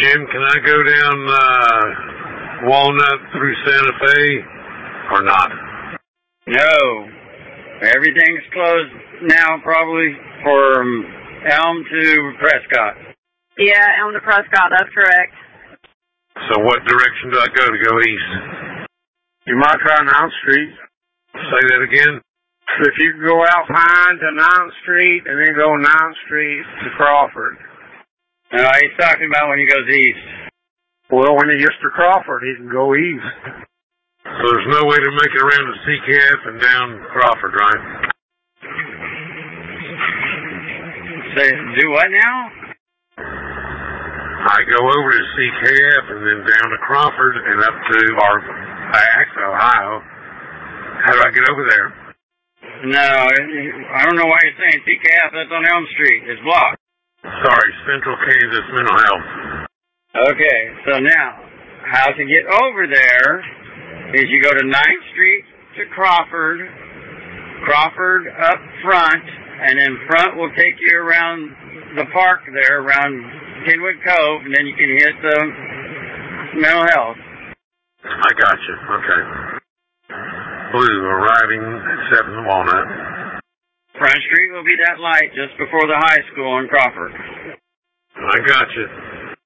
Jim, can I go down Walnut through Santa Fe or not? No. Everything's closed now probably from Elm to Prescott. Yeah, Elm to Prescott, that's correct. So what direction do I go to go east? You might try 9th Street. Say that again? If you go out Pine to 9th Street and then go 9th Street to Crawford. No, he's talking about when he goes east. Well, when he gets to Crawford, he can go east. So there's no way to make it around to CCAF and down Crawford, right? Say, do what now? I go over to CCAF and then down to Crawford and up to Ohio. How do I get over there? No, I don't know why you're saying CCAF. That's on Elm Street. It's blocked. Sorry, Central Kansas Mental Health. Okay, so now, how to get over there is you go to 9th Street to Crawford up front, and then front will take you around the park there, around Kenwood Cove, and then you can hit the mental health. I got you. Okay. Blue arriving at 7 Walnut. Front Street will be that light just before the high school in Crawford. I got you.